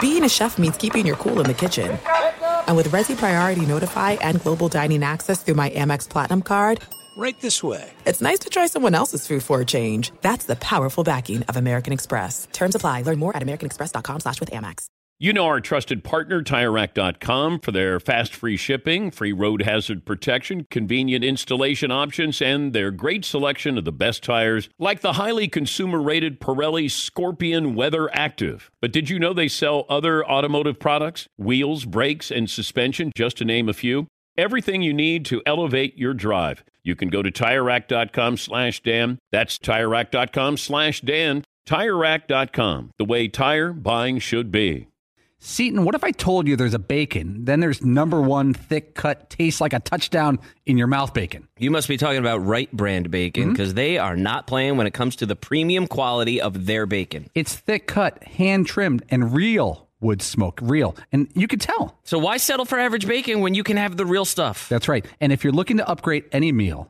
being a chef means keeping your cool in the kitchen. And with Resi Priority Notify and Global Dining Access through my Amex Platinum card, right this way. It's nice to try someone else's food for a change. That's the powerful backing of American Express. Terms apply. Learn more at americanexpress.com/withAmex. You know our trusted partner, TireRack.com, for their fast, free shipping, free road hazard protection, convenient installation options, and their great selection of the best tires, like the highly consumer-rated Pirelli Scorpion Weather Active. But did you know they sell other automotive products? Wheels, brakes, and suspension, just to name a few. Everything you need to elevate your drive. You can go to TireRack.com/Dan. That's TireRack.com/Dan. TireRack.com, the way tire buying should be. Seton, what if I told you there's a bacon, then there's number one thick cut, tastes like a touchdown in your mouth bacon? You must be talking about Wright Brand bacon, because they are not playing when it comes to the premium quality of their bacon. It's thick cut, hand trimmed, and real wood smoke, real. And you could tell. So why settle for average bacon when you can have the real stuff? That's right. And if you're looking to upgrade any meal,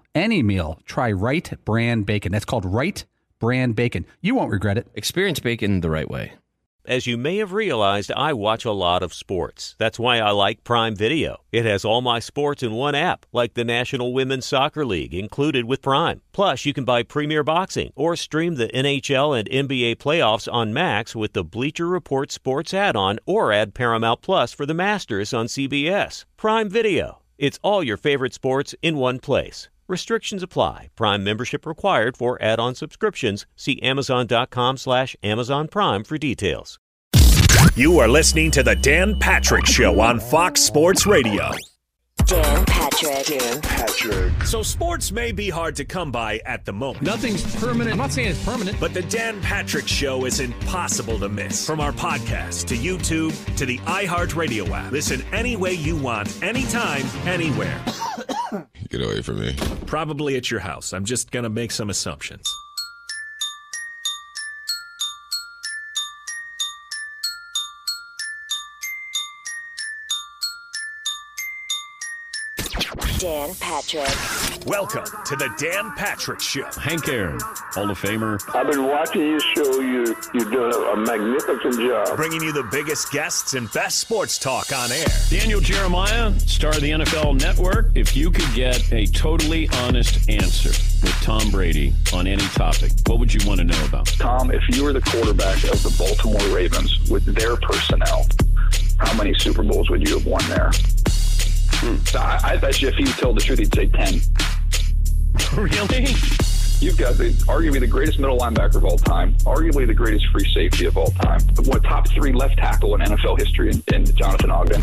try Wright Brand bacon. That's called Wright Brand bacon. You won't regret it. Experience bacon the right way. As you may have realized, I watch a lot of sports. That's why I like Prime Video. It has all my sports in one app, like the National Women's Soccer League, included with Prime. Plus, you can buy Premier Boxing or stream the NHL and NBA playoffs on Max with the Bleacher Report Sports add-on, or add Paramount Plus for the Masters on CBS. Prime Video. It's all your favorite sports in one place. Restrictions apply. Prime membership required for add-on subscriptions. See Amazon.com/Amazon Prime for details. You are listening to The Dan Patrick Show on Fox Sports Radio. Dan Patrick. Dan Patrick. So sports may be hard to come by at the moment. Nothing's permanent. I'm not saying it's permanent. But the Dan Patrick Show is impossible to miss. From our podcast to YouTube to the iHeartRadio app. Listen any way you want, anytime, anywhere. Get away from me. Probably at your house. I'm just going to make some assumptions. Dan Patrick. Welcome to the Dan Patrick Show. Hank Aaron, Hall of Famer. I've been watching your show. You're doing a magnificent job. Bringing you the biggest guests and best sports talk on air. Daniel Jeremiah, star of the NFL Network. If you could get a totally honest answer with Tom Brady on any topic, what would you want to know about? Tom, if you were the quarterback of the Baltimore Ravens with their personnel, how many Super Bowls would you have won there? So I bet you if he told the truth, he'd say 10. Really? You've got arguably the greatest middle linebacker of all time, arguably the greatest free safety of all time, top 3 left tackle in NFL history in Jonathan Ogden.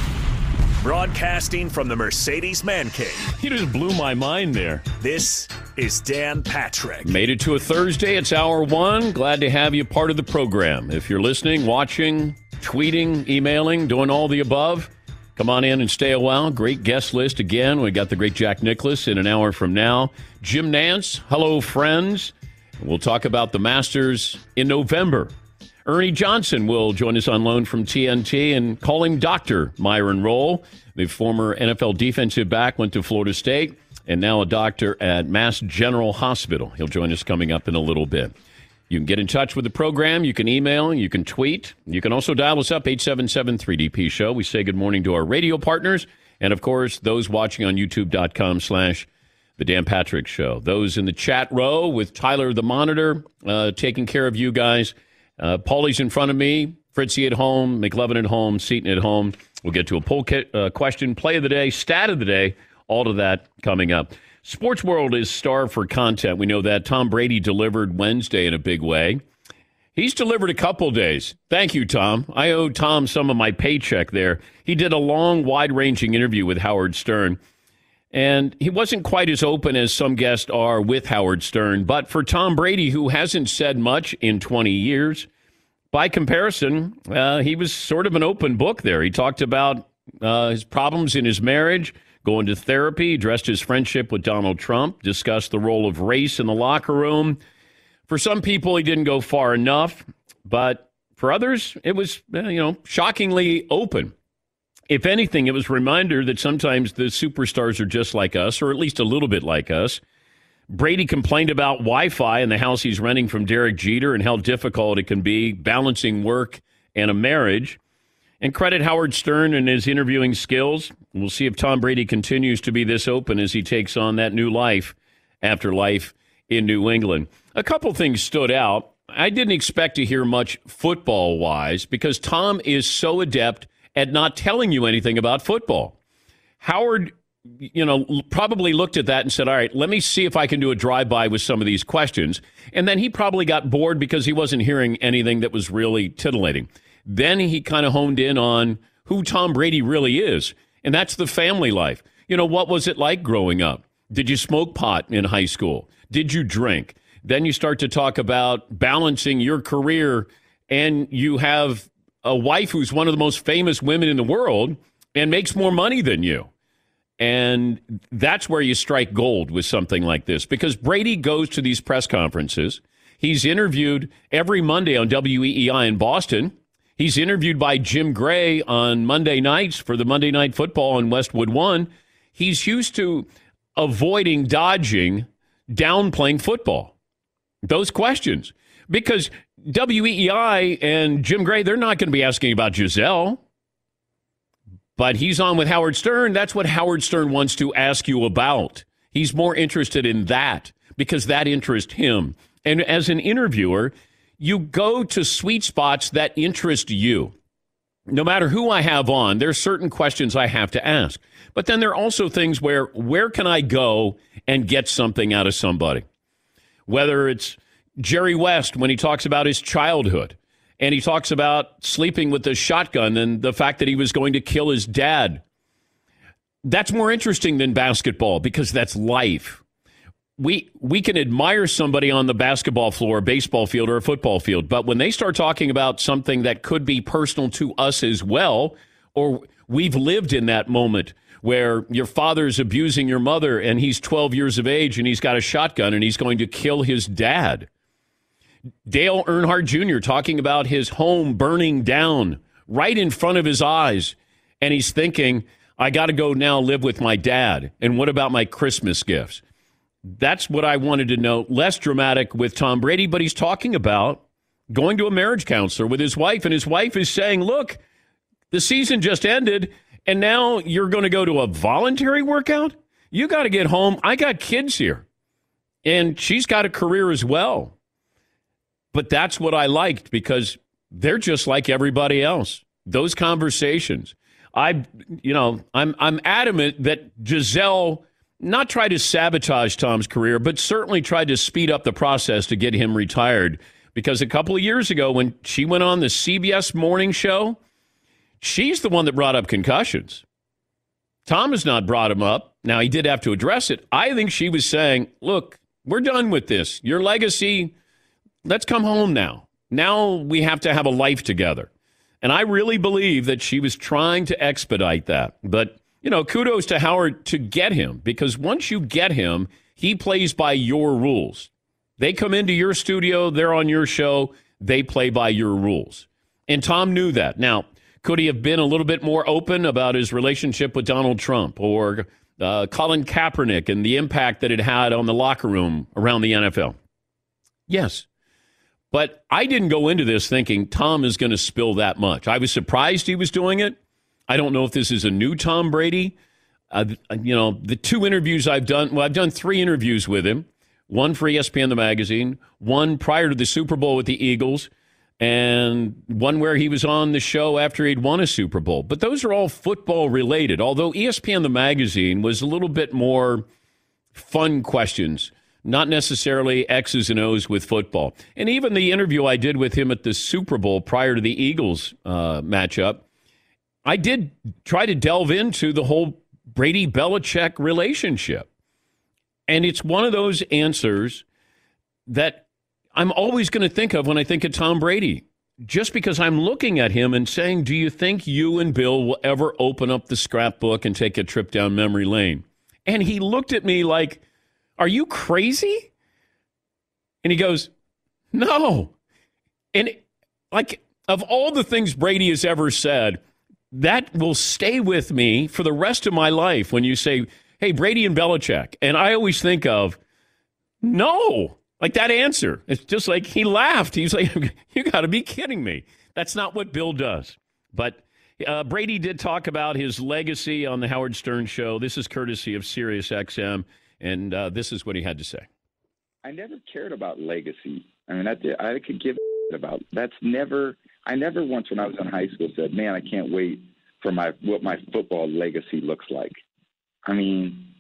Broadcasting from the Mercedes Man Cave. You just blew my mind there. This is Dan Patrick. Made it to a Thursday. It's hour 1. Glad to have you part of the program. If you're listening, watching, tweeting, emailing, doing all the above, come on in and stay a while. Great guest list again. We got the great Jack Nicklaus in an hour from now. Jim Nantz, hello, friends. We'll talk about the Masters in November. Ernie Johnson will join us on loan from TNT, and call him Dr. Myron Rolle, the former NFL defensive back, went to Florida State, and now a doctor at Mass General Hospital. He'll join us coming up in a little bit. You can get in touch with the program. You can email. You can tweet. You can also dial us up, 877-3DP-SHOW. We say good morning to our radio partners. And, of course, those watching on YouTube.com/The Dan Patrick Show. Those in the chat row with Tyler the Monitor taking care of you guys. Paulie's in front of me. Fritzy at home. McLovin at home. Seton at home. We'll get to a poll question, play of the day, stat of the day, all of that coming up. Sports World is starved for content. We know that. Tom Brady delivered Wednesday in a big way. He's delivered a couple days. Thank you, Tom. I owe Tom some of my paycheck there. He did a long, wide-ranging interview with Howard Stern, and he wasn't quite as open as some guests are with Howard Stern. But for Tom Brady, who hasn't said much in 20 years, by comparison, he was sort of an open book there. He talked about his problems in his marriage, going to therapy, addressed his friendship with Donald Trump, discussed the role of race in the locker room. For some people, he didn't go far enough, but for others, it was, shockingly open. If anything, it was a reminder that sometimes the superstars are just like us, or at least a little bit like us. Brady complained about Wi-Fi in the house he's renting from Derek Jeter and how difficult it can be balancing work and a marriage. And credit Howard Stern and his interviewing skills. We'll see if Tom Brady continues to be this open as he takes on that new life after life in New England. A couple things stood out. I didn't expect to hear much football-wise because Tom is so adept at not telling you anything about football. Howard, probably looked at that and said, all right, let me see if I can do a drive-by with some of these questions. And then he probably got bored because he wasn't hearing anything that was really titillating. Then he kind of honed in on who Tom Brady really is, and that's the family life. What was it like growing up? Did you smoke pot in high school? Did you drink? Then you start to talk about balancing your career, and you have a wife who's one of the most famous women in the world and makes more money than you. And that's where you strike gold with something like this, because Brady goes to these press conferences. He's interviewed every Monday on WEEI in Boston. He's interviewed by Jim Gray on Monday nights for the Monday Night Football on Westwood One. He's used to avoiding, dodging, downplaying football. Those questions. Because WEEI and Jim Gray, they're not going to be asking about Giselle. But he's on with Howard Stern. That's what Howard Stern wants to ask you about. He's more interested in that because that interests him. And as an interviewer, you go to sweet spots that interest you. No matter who I have on, there's certain questions I have to ask. But then there are also things where can I go and get something out of somebody? Whether it's Jerry West when he talks about his childhood, and he talks about sleeping with the shotgun and the fact that he was going to kill his dad. That's more interesting than basketball because that's life. We can admire somebody on the basketball floor, baseball field, or a football field, but when they start talking about something that could be personal to us as well, or we've lived in that moment where your father's abusing your mother and he's 12 years of age and he's got a shotgun and he's going to kill his dad. Dale Earnhardt Jr. talking about his home burning down right in front of his eyes. And he's thinking, I got to go now live with my dad. And what about my Christmas gifts? That's what I wanted to know. Less dramatic with Tom Brady, but he's talking about going to a marriage counselor with his wife. And his wife is saying, look, the season just ended, and now you're going to go to a voluntary workout? You got to get home. I got kids here. And she's got a career as well. But that's what I liked because they're just like everybody else. Those conversations. I'm adamant that Giselle not tried to sabotage Tom's career, but certainly tried to speed up the process to get him retired. Because a couple of years ago when she went on the CBS morning show, she's the one that brought up concussions. Tom has not brought him up. Now, he did have to address it. I think she was saying, look, we're done with this. Your legacy, let's come home now. Now we have to have a life together. And I really believe that she was trying to expedite that. But, kudos to Howard to get him, because once you get him, he plays by your rules. They come into your studio, they're on your show, they play by your rules. And Tom knew that. Now, could he have been a little bit more open about his relationship with Donald Trump or Colin Kaepernick and the impact that it had on the locker room around the NFL? Yes. But I didn't go into this thinking Tom is going to spill that much. I was surprised he was doing it. I don't know if this is a new Tom Brady. The two interviews I've done, I've done 3 interviews with him. One for ESPN the magazine, one prior to the Super Bowl with the Eagles, and one where he was on the show after he'd won a Super Bowl. But those are all football related, although ESPN the magazine was a little bit more fun questions, not necessarily X's and O's with football. And even the interview I did with him at the Super Bowl prior to the Eagles matchup, I did try to delve into the whole Brady-Belichick relationship. And it's one of those answers that I'm always going to think of when I think of Tom Brady, just because I'm looking at him and saying, do you think you and Bill will ever open up the scrapbook and take a trip down memory lane? And he looked at me like, are you crazy? And he goes, no. And of all the things Brady has ever said, that will stay with me for the rest of my life when you say, hey, Brady and Belichick. And I always think of, no, like that answer. It's just like he laughed. He's like, you got to be kidding me. That's not what Bill does. But Brady did talk about his legacy on the Howard Stern show. This is courtesy of Sirius XM, and this is what he had to say. I never cared about legacy. I mean, I could give about. I never once when I was in high school said, man, I can't wait for what my football legacy looks like. I mean,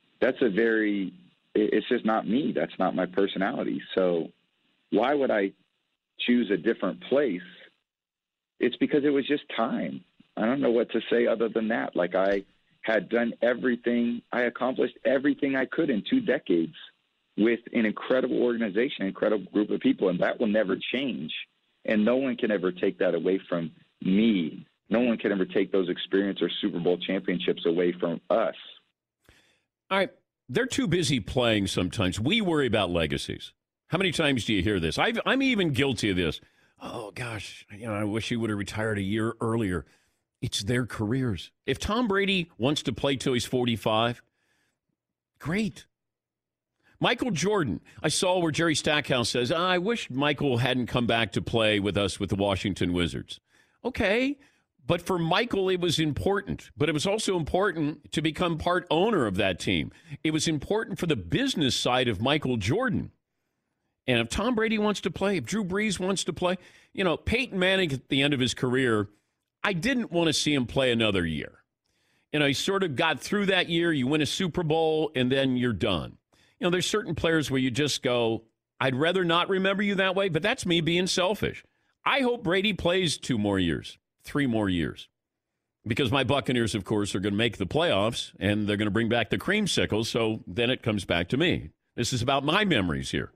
it's just not me. That's not my personality. So why would I choose a different place? It's because it was just time. I don't know what to say other than that. Like, I had done everything. I accomplished everything I could in 2 decades with an incredible organization, an incredible group of people, and that will never change. And no one can ever take that away from me. No one can ever take those experience or Super Bowl championships away from us. All right. They're too busy playing sometimes. We worry about legacies. How many times do you hear this? I'm even guilty of this. Oh, gosh, I wish he would have retired a year earlier. It's their careers. If Tom Brady wants to play till he's 45, great. Michael Jordan, I saw where Jerry Stackhouse says, I wish Michael hadn't come back to play with us with the Washington Wizards. Okay, but for Michael, it was important. But it was also important to become part owner of that team. It was important for the business side of Michael Jordan. And if Tom Brady wants to play, if Drew Brees wants to play, Peyton Manning at the end of his career, I didn't want to see him play another year. He sort of got through that year. You win a Super Bowl, and then you're done. There's certain players where you just go, I'd rather not remember you that way, but that's me being selfish. I hope Brady plays 2 more years, 3 more years, because my Buccaneers, of course, are going to make the playoffs, and they're going to bring back the creamsicles, so then it comes back to me. This is about my memories here.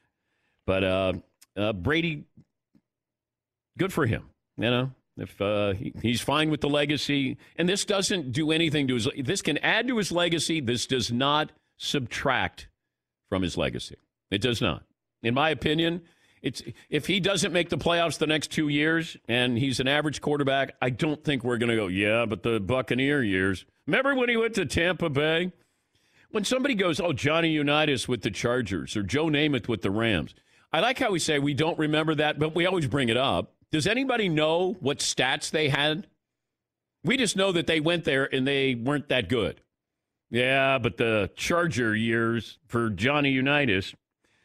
But Brady, good for him, if he's fine with the legacy. And this doesn't do anything to this can add to his legacy. This does not subtract from his legacy. It does not. In my opinion, if he doesn't make the playoffs the next 2 years and he's an average quarterback, I don't think we're going to go, yeah, but the Buccaneer years. Remember when he went to Tampa Bay? When somebody goes, oh, Johnny Unitas with the Chargers or Joe Namath with the Rams. I like how we say we don't remember that, but we always bring it up. Does anybody know what stats they had? We just know that they went there and they weren't that good. Yeah, but the Charger years for Johnny Unitas.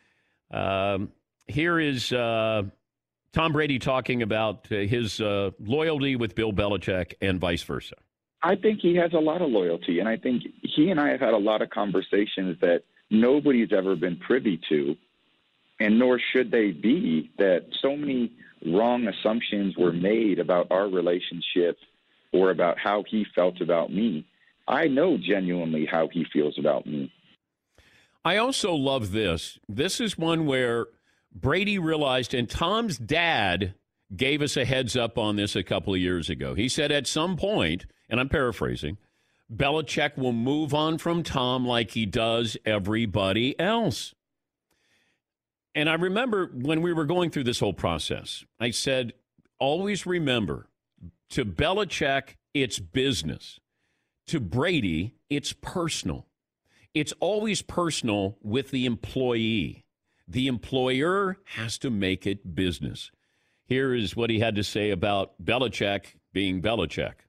Here is Tom Brady talking about his loyalty with Bill Belichick and vice versa. I think he has a lot of loyalty, and I think he and I have had a lot of conversations that nobody's ever been privy to, and nor should they be, that so many wrong assumptions were made about our relationship or about how he felt about me. I know genuinely how he feels about me. I also love this. This is one where Brady realized, and Tom's dad gave us a heads up on this a couple of years ago. He said at some point, and I'm paraphrasing, Belichick will move on from Tom like he does everybody else. And I remember when we were going through this whole process, I said, always remember, to Belichick, it's business. To Brady, it's personal. It's always personal with the employee. The employer has to make it business. Here is what he had to say about Belichick being Belichick.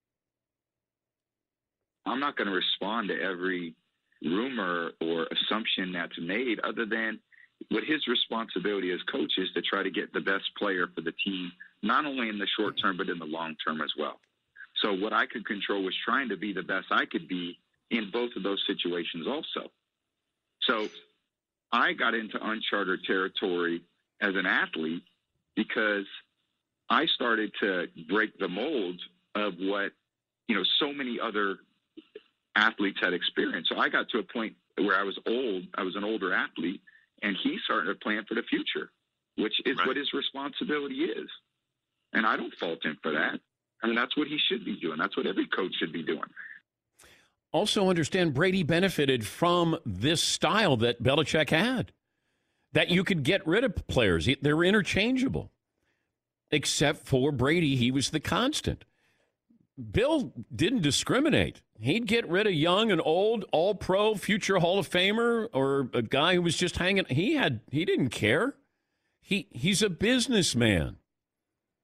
I'm not going to respond to every rumor or assumption that's made, other than what his responsibility as coach is to try to get the best player for the team, not only in the short term, but in the long term as well. So what I could control was trying to be the best I could be in both of those situations also. So I got into uncharted territory as an athlete because I started to break the mold of what, so many other athletes had experienced. So I got to a point where I was an older athlete, and he started to plan for the future, which is right. What his responsibility is. And I don't fault him for that. I mean, that's what he should be doing. That's what every coach should be doing. Also understand Brady benefited from this style that Belichick had, that you could get rid of players. They were interchangeable. Except for Brady, he was the constant. Bill didn't discriminate. He'd get rid of young and old, all-pro, future Hall of Famer, or a guy who was just hanging. He didn't care. He's a businessman.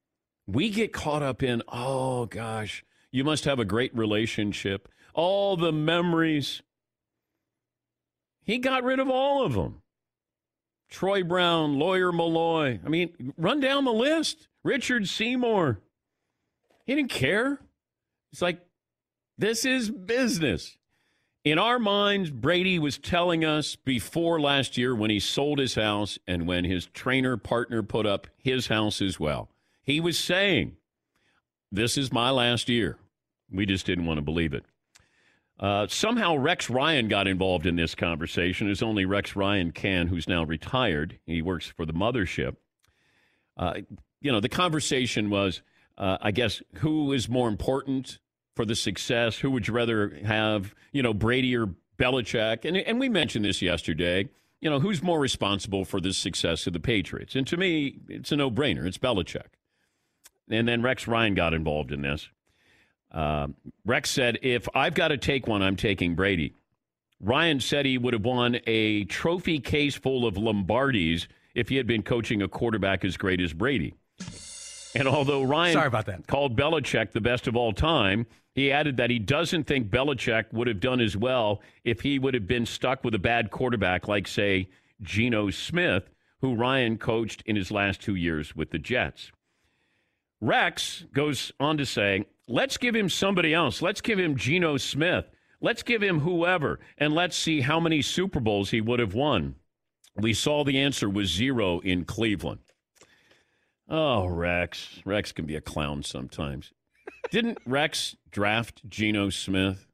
We get caught up in, oh, gosh, you must have a great relationship. All the memories. He got rid of all of them. Troy Brown, Lawyer Malloy. I mean, run down the list. Richard Seymour. He didn't care. It's like, this is business. In our minds, Brady was telling us before last year when he sold his house and when his trainer partner put up his house as well. He was saying, this is my last year. We just didn't want to believe it. Somehow Rex Ryan got involved in this conversation. It's only Rex Ryan can, who's now retired. He works for the mothership. The conversation was, I guess, who is more important for the success? Who would you rather have, Brady or Belichick? And we mentioned this yesterday. Who's more responsible for the success of the Patriots? And to me, it's a no-brainer. It's Belichick. And then Rex Ryan got involved in this. Rex said, if I've got to take one, I'm taking Brady. Ryan said he would have won a trophy case full of Lombardis if he had been coaching a quarterback as great as Brady. And although Ryan called Belichick the best of all time, he added that he doesn't think Belichick would have done as well if he would have been stuck with a bad quarterback like, say, Geno Smith, who Ryan coached in his last 2 years with the Jets. Rex goes on to say, let's give him somebody else. Let's give him Geno Smith. Let's give him whoever, and let's see how many Super Bowls he would have won. We saw the answer was 0 in Cleveland. Oh, Rex. Rex can be a clown sometimes. Didn't Rex draft Geno Smith?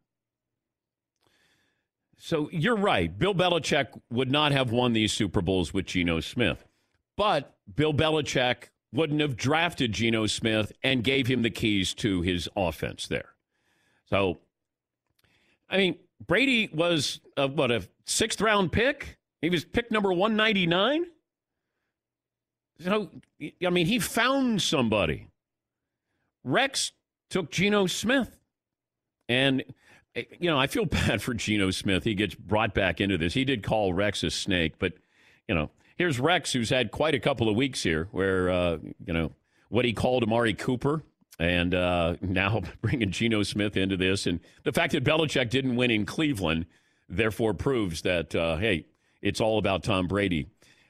So you're right. Bill Belichick would not have won these Super Bowls with Geno Smith. But Bill Belichick wouldn't have drafted Geno Smith and gave him the keys to his offense there. So, I mean, Brady was, a sixth-round pick? He was pick number 199? So, I mean, he found somebody. Rex took Geno Smith. And, I feel bad for Geno Smith. He gets brought back into this. He did call Rex a snake, but, here's Rex, who's had quite a couple of weeks here where, what he called Amari Cooper, and now bringing Geno Smith into this. And the fact that Belichick didn't win in Cleveland, therefore proves that, hey, it's all about Tom Brady.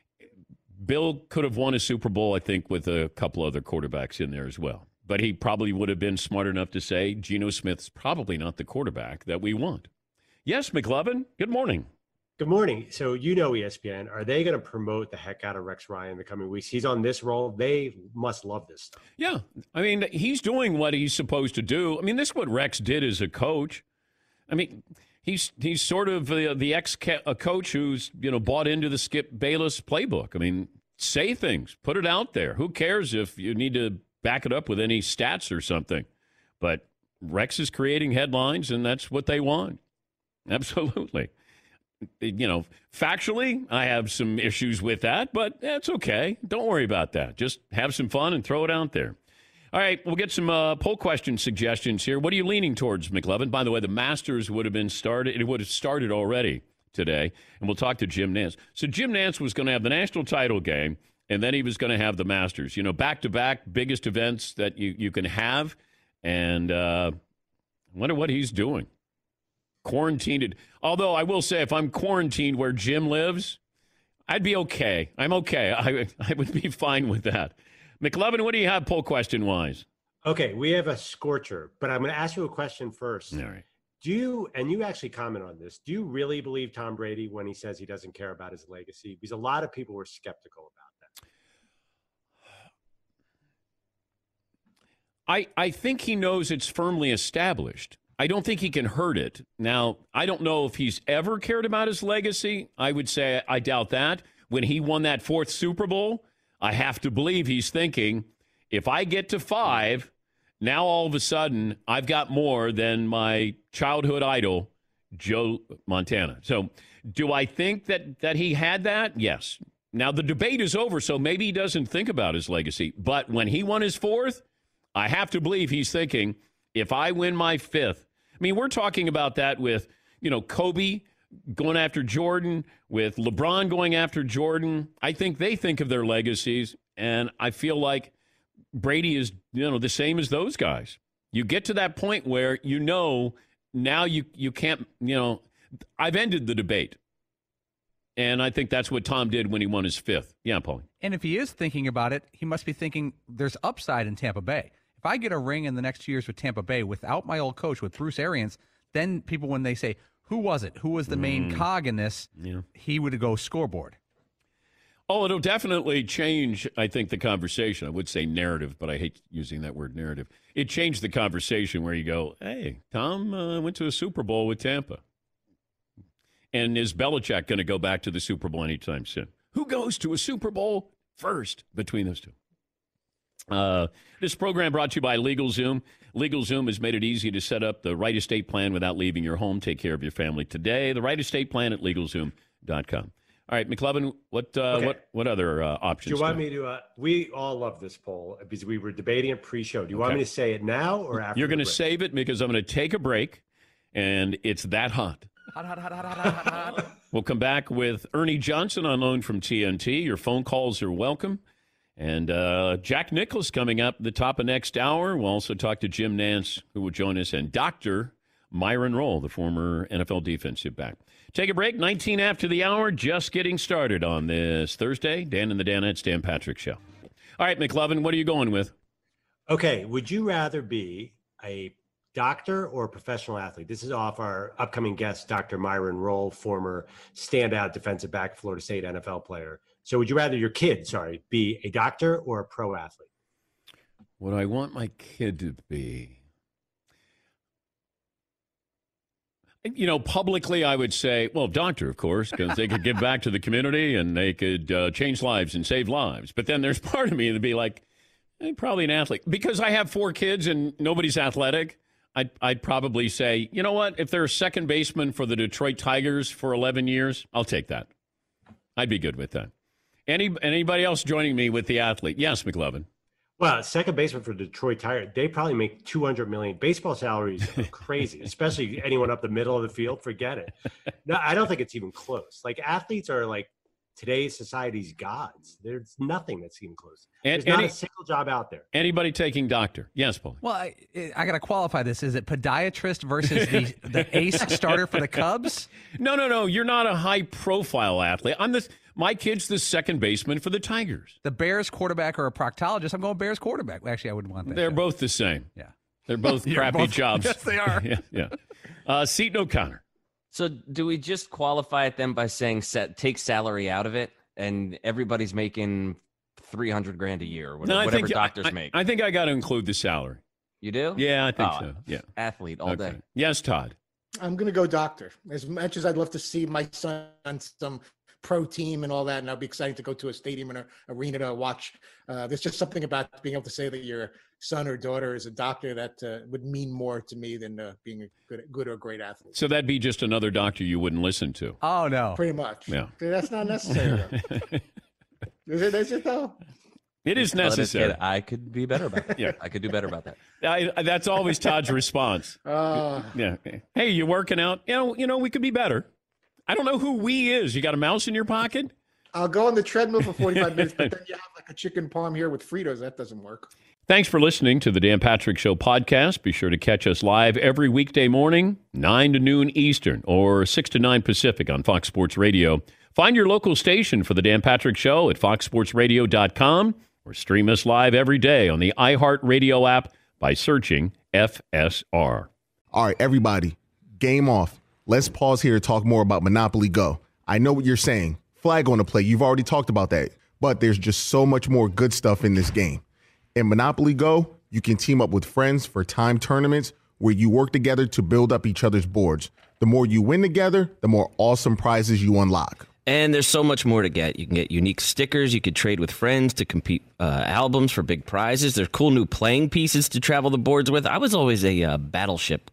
Bill could have won a Super Bowl, I think, with a couple other quarterbacks in there as well. But he probably would have been smart enough to say Geno Smith's probably not the quarterback that we want. Yes, McLovin, good morning. Good morning. So, ESPN, are they going to promote the heck out of Rex Ryan in the coming weeks? He's on this role. They must love this stuff. Yeah. I mean, he's doing what he's supposed to do. I mean, this is what Rex did as a coach. I mean, he's sort of the ex-coach who's, bought into the Skip Bayless playbook. I mean, say things. Put it out there. Who cares if you need to back it up with any stats or something? But Rex is creating headlines, and that's what they want. Absolutely. Factually, I have some issues with that, but that's okay. Don't worry about that. Just have some fun and throw it out there. All right, we'll get some poll question suggestions here. What are you leaning towards, McLovin? By the way, the Masters would have started already today, and we'll talk to Jim Nantz. So Jim Nantz was going to have the national title game, and then he was going to have the Masters. Back-to-back biggest events that you can have, and I wonder what he's doing. Quarantined. Although I will say, if I'm quarantined where Jim lives, I'd be okay. I'm okay. I would be fine with that. McLovin, what do you have poll question-wise? Okay, we have a scorcher, but I'm going to ask you a question first. All right. And you actually comment on this, do you really believe Tom Brady when he says he doesn't care about his legacy? Because a lot of people were skeptical about that. I think he knows it's firmly established. I don't think he can hurt it. Now, I don't know if he's ever cared about his legacy. I would say I doubt that. When he won that 4th Super Bowl, I have to believe he's thinking, if I get to 5, now all of a sudden I've got more than my childhood idol, Joe Montana. So do I think that he had that? Yes. Now, the debate is over, so maybe he doesn't think about his legacy. But when he won his 4th, I have to believe he's thinking, if I win my 5th, I mean, we're talking about that with, Kobe going after Jordan, with LeBron going after Jordan. I think they think of their legacies, and I feel like Brady is, the same as those guys. You get to that point where now you can't, I've ended the debate. And I think that's what Tom did when he won his 5th. Yeah, Paulie. And if he is thinking about it, he must be thinking there's upside in Tampa Bay. If I get a ring in the next 2 years with Tampa Bay without my old coach, with Bruce Arians, then people, when they say, who was it? Who was the main cog in this? Yeah. He would go scoreboard. Oh, it'll definitely change, I think, the conversation. I would say narrative, but I hate using that word narrative. It changed the conversation where you go, hey, Tom went to a Super Bowl with Tampa. And is Belichick going to go back to the Super Bowl anytime soon? Who goes to a Super Bowl first between those two? This program brought to you by LegalZoom. LegalZoom has made it easy to set up the right estate plan without leaving your home. Take care of your family today. The right estate plan at LegalZoom.com. All right, McLovin, what other options? Do you want me to? We all love this poll because we were debating it pre-show. Do you want me to say it now or after? You're going to save it because I'm going to take a break, and it's that hot. Hot. We'll come back with Ernie Johnson on loan from TNT. Your phone calls are welcome. And Jack Nicklaus coming up the top of next hour. We'll also talk to Jim Nance, who will join us, and Dr. Myron Rolle, the former NFL defensive back. Take a break, 19 after the hour, just getting started on this Thursday. Dan and the Danettes, Dan Patrick Show. All right, McLovin, what are you going with? Okay, would you rather be a doctor or a professional athlete? This is off our upcoming guest, Dr. Myron Rolle, former standout defensive back, Florida State NFL player. So would you rather your kid, be a doctor or a pro athlete? What I want my kid to be? Publicly I would say, well, doctor, of course, because they could give back to the community and they could change lives and save lives. But then there's part of me that'd be like, probably an athlete. Because I have 4 kids and nobody's athletic, I'd probably say, you know what? If they're a second baseman for the Detroit Tigers for 11 years, I'll take that. I'd be good with that. Anybody else joining me with the athlete? Yes, McLovin. Well, second baseman for Detroit Tigers, they probably make $200 million. Baseball salaries are crazy, especially anyone up the middle of the field. Forget it. No, I don't think it's even close. Like, athletes are like today's society's gods. There's nothing that's even close. There's not a single job out there. Anybody taking doctor? Yes, Paul. Well, I got to qualify this. Is it podiatrist versus the ace starter for the Cubs? No. You're not a high-profile athlete. My kid's the second baseman for the Tigers. The Bears quarterback or a proctologist? I'm going Bears quarterback. Actually, I wouldn't want that. They're both the same. Yeah. They're both crappy jobs. Yes, they are. Yeah. Seton O'Connor. So do we just qualify it then by saying take salary out of it and everybody's making $300,000 a year, whatever doctors make? I think I got to include the salary. You do? Yeah, I think so. Yeah. Athlete all day. Yes, Todd. I'm going to go doctor. As much as I'd love to see my son on some pro team and all that, and I'd be excited to go to a stadium and an arena to watch. There's just something about being able to say that your son or daughter is a doctor that would mean more to me than being a good or great athlete. So that'd be just another doctor you wouldn't listen to. Oh, no. Pretty much. Yeah. That's not necessary. Is it though? It is necessary. I could be better about that. Yeah. I could do better about that. That's always Todd's response. Yeah. Hey, you working out? You know, we could be better. I don't know who we is. You got a mouse in your pocket? I'll go on the treadmill for 45 minutes, but then you have like a chicken parm here with Fritos. That doesn't work. Thanks for listening to the Dan Patrick Show podcast. Be sure to catch us live every weekday morning, 9 to noon Eastern or 6 to 9 Pacific on Fox Sports Radio. Find your local station for the Dan Patrick Show at foxsportsradio.com or stream us live every day on the iHeartRadio app by searching FSR. All right, everybody, game off. Let's pause here to talk more about Monopoly Go. I know what you're saying. Flag on the play. You've already talked about that. But there's just so much more good stuff in this game. In Monopoly Go, you can team up with friends for timed tournaments where you work together to build up each other's boards. The more you win together, the more awesome prizes you unlock. And there's so much more to get. You can get unique stickers. You could trade with friends to compete albums for big prizes. There's cool new playing pieces to travel the boards with. I was always a Battleship guy.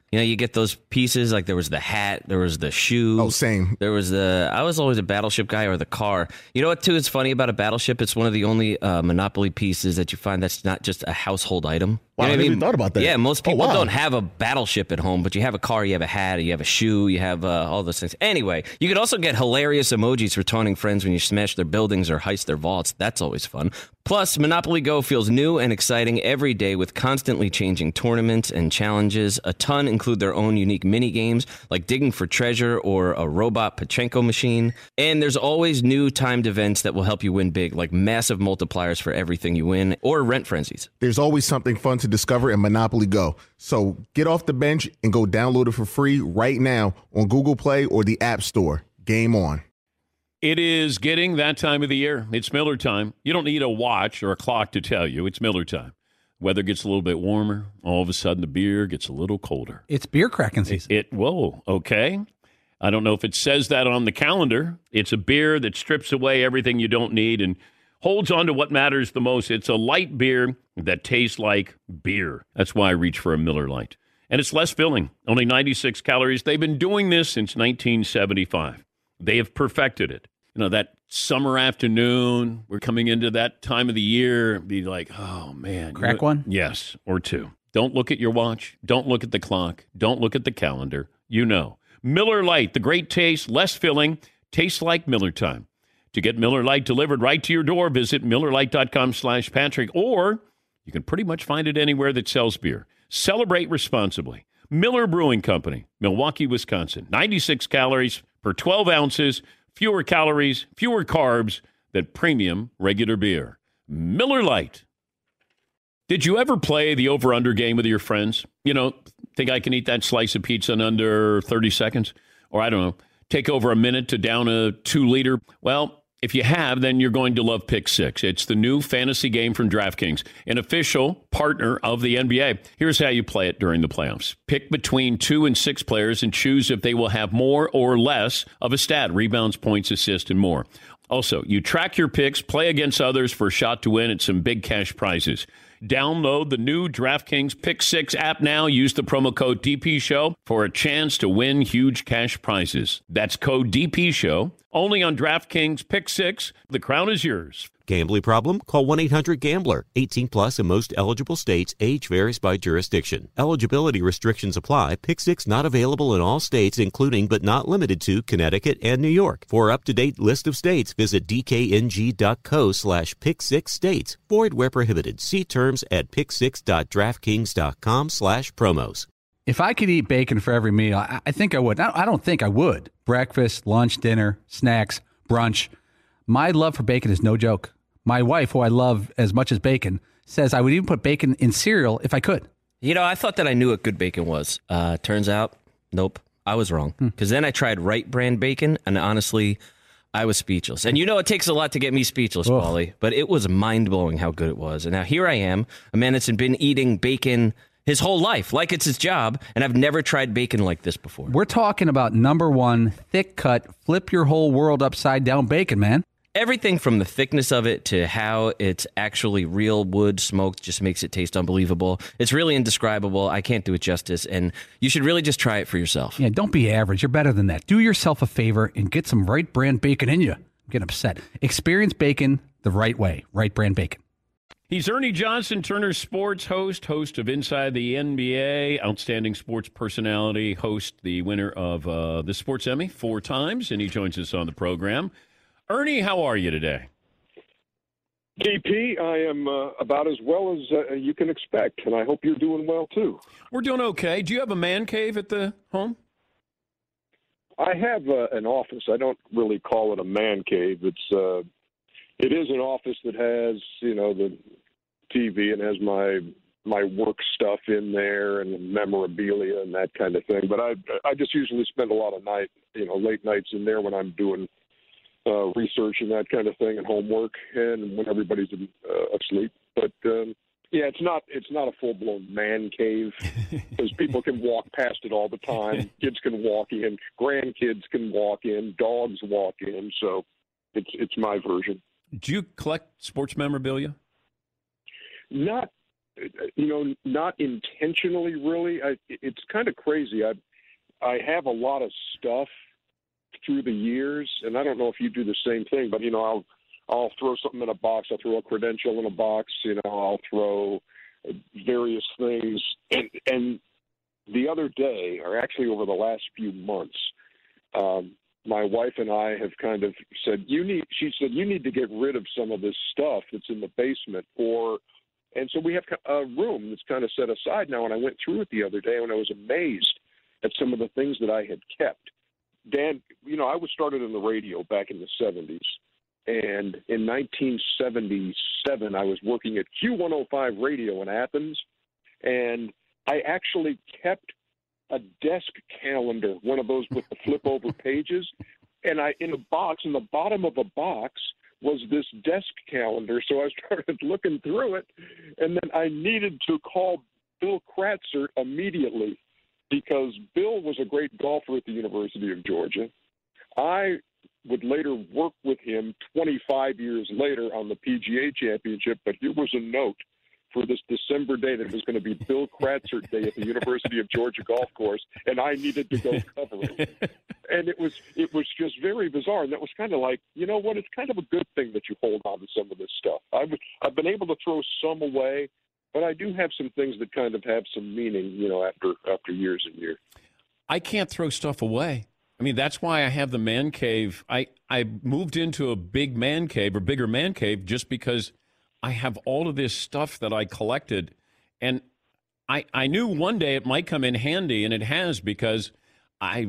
You know, you get those pieces, like there was the hat, there was the shoe. Oh, same. There was I was always a Battleship guy, or the car. You know what, too, is funny about a Battleship? It's one of the only Monopoly pieces that you find that's not just a household item. Wow, You know I what never even thought about that. Yeah, most people wow. don't have a Battleship at home, but you have a car, you have a hat, you have a shoe, you have all those things. Anyway, you can also get hilarious emojis for taunting friends when you smash their buildings or heist their vaults. That's always fun. Plus, Monopoly Go feels new and exciting every day with constantly changing tournaments and challenges. A ton include their own unique mini games, like digging for treasure or a robot Pachinko machine. And there's always new timed events that will help you win big, like massive multipliers for everything you win, or rent frenzies. There's always something fun to discover in Monopoly Go. So get off the bench and go download it for free right now on Google Play or the App Store. Game on. It is getting that time of the year. It's Miller time. You don't need a watch or a clock to tell you. It's Miller time. Weather gets a little bit warmer. All of a sudden, the beer gets a little colder. It's beer cracking season. Whoa, okay. I don't know if it says that on the calendar. It's a beer that strips away everything you don't need and holds on to what matters the most. It's a light beer that tastes like beer. That's why I reach for a Miller Lite. And it's less filling, only 96 calories. They've been doing this since 1975. They have perfected it. You know, that summer afternoon, we're coming into that time of the year, be like, oh, man. Crack one? Yes, or two. Don't look at your watch. Don't look at the clock. Don't look at the calendar. You know. Miller Lite, the great taste, less filling, tastes like Miller time. To get Miller Lite delivered right to your door, visit MillerLite.com/Patrick, or you can pretty much find it anywhere that sells beer. Celebrate responsibly. Miller Brewing Company, Milwaukee, Wisconsin. 96 calories per 12 ounces, fewer calories, fewer carbs than premium regular beer. Miller Lite. Did you ever play the over-under game with your friends? You know, think I can eat that slice of pizza in under 30 seconds? Or I don't know, take over a minute to down a 2-liter? Well, if you have, then you're going to love Pick Six. It's the new fantasy game from DraftKings, an official partner of the NBA. Here's how you play it during the playoffs. Pick between 2 and 6 players and choose if they will have more or less of a stat, rebounds, points, assists, and more. Also, you track your picks, play against others for a shot to win and some big cash prizes. Download the new DraftKings Pick 6 app now. Use the promo code DPSHOW for a chance to win huge cash prizes. That's code DPSHOW. Only on DraftKings Pick 6. The crown is yours. Gambling problem? Call 1-800-GAMBLER. 18 plus in most eligible states. Age varies by jurisdiction. Eligibility restrictions apply. Pick 6 not available in all states, including but not limited to Connecticut and New York. For up-to-date list of states, visit dkng.co/pick6states. Void where prohibited. See terms at pick6.draftkings.com/promos. If I could eat bacon for every meal, I think I would. I don't think I would. Breakfast, lunch, dinner, snacks, brunch. My love for bacon is no joke. My wife, who I love as much as bacon, says I would even put bacon in cereal if I could. You know, I thought that I knew what good bacon was. Turns out, nope, I was wrong. Because then I tried Right Brand bacon, and honestly, I was speechless. And you know it takes a lot to get me speechless, Paulie, but it was mind-blowing how good it was. And now here I am, a man that's been eating bacon his whole life, like it's his job, and I've never tried bacon like this before. We're talking about number one, thick-cut, flip your whole world upside-down bacon, man. Everything from the thickness of it to how it's actually real wood smoked just makes it taste unbelievable. It's really indescribable. I can't do it justice, and you should really just try it for yourself. Yeah, don't be average. You're better than that. Do yourself a favor and get some Right Brand bacon in you. Get upset. Experience bacon the right way. Right Brand bacon. He's Ernie Johnson, Turner Sports host of Inside the NBA, outstanding sports personality, host, the winner of the Sports Emmy 4 times, and he joins us on the program. Ernie, how are you today? DP, I am about as well as you can expect, and I hope you're doing well, too. We're doing okay. Do you have a man cave at the home? I have an office. I don't really call it a man cave. It is an office that has, the TV and has my work stuff in there and memorabilia and that kind of thing. But I just usually spend a lot of late nights in there when I'm doing research and that kind of thing and homework, and when everybody's asleep. But it's not a full-blown man cave because people can walk past it all the time. Kids can walk in, grandkids can walk in, dogs walk in. So it's my version. Do you collect sports memorabilia? Not not intentionally, really. It's kind of crazy. I have a lot of stuff through the years, and I don't know if you do the same thing, but I'll throw something in a box. I'll throw a credential in a box. I'll throw various things. And the other day, or actually over the last few months, my wife and I have kind of said, she said, you need to get rid of some of this stuff that's in the basement. And so we have a room that's kind of set aside now. And I went through it the other day and I was amazed at some of the things that I had kept. Dan, I was started in the radio back in the 70s. And in 1977, I was working at Q105 Radio in Athens. And I actually kept a desk calendar, one of those with the flip over pages. And in a box, in the bottom of a box, was this desk calendar. So I started looking through it. And then I needed to call Bill Kratzert immediately because Bill was a great golfer at the University of Georgia. I would later work with him 25 years later on the PGA Championship, but here was a note for this December day that it was going to be Bill Kratzert Day at the University of Georgia Golf Course, and I needed to go cover it. And it was just very bizarre. And that was kind of like, you know what? It's kind of a good thing that you hold on to some of this stuff. I've been able to throw some away, but I do have some things that kind of have some meaning, after years and years. I can't throw stuff away. I mean, that's why I have the man cave. I moved into a big man cave or bigger man cave just because I have all of this stuff that I collected. And I knew one day it might come in handy, and it has, because I